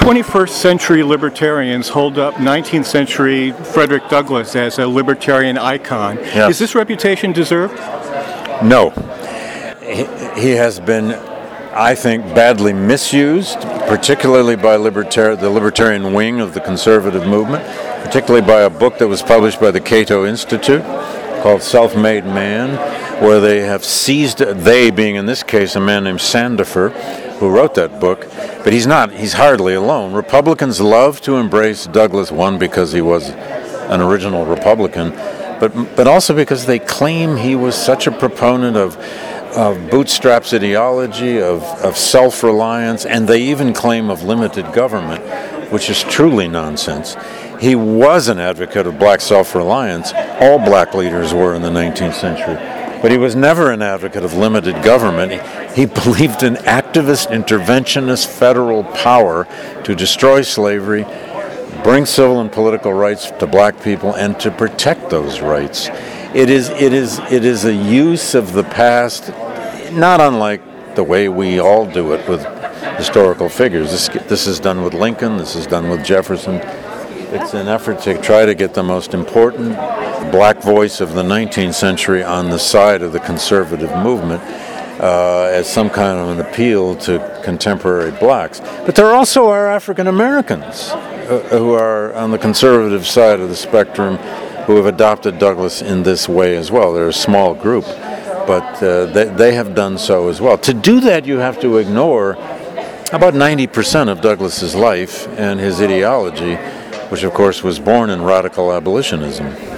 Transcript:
21st century libertarians hold up 19th century Frederick Douglass as a libertarian icon. Yes. Is this reputation deserved? No. He has been, I think, badly misused, particularly by the libertarian wing of the conservative movement, particularly by a book that was published by the Cato Institute called Self-Made Man, where they have seized, they being in this case a man named Sandifer, who wrote that book, but he's hardly alone. Republicans love to embrace Douglass, one, because he was an original Republican, but also because they claim he was such a proponent of bootstraps ideology, of self-reliance, and they even claim of limited government, which is truly nonsense. He was an advocate of black self-reliance. All black leaders were in the 19th century. But he was never an advocate of limited government. He believed in activist, interventionist federal power to destroy slavery, bring civil and political rights to black people, and to protect those rights. It is a use of the past, not unlike the way we all do it with historical figures. This is done with Lincoln. This is done with Jefferson. It's an effort to try to get the most important black voice of the 19th century on the side of the conservative movement as some kind of an appeal to contemporary blacks. But there also are African Americans who are on the conservative side of the spectrum who have adopted Douglass in this way as well. They're a small group, but they have done so as well. To do that, you have to ignore about 90% of Douglass's life and his ideology, which of course was born in radical abolitionism.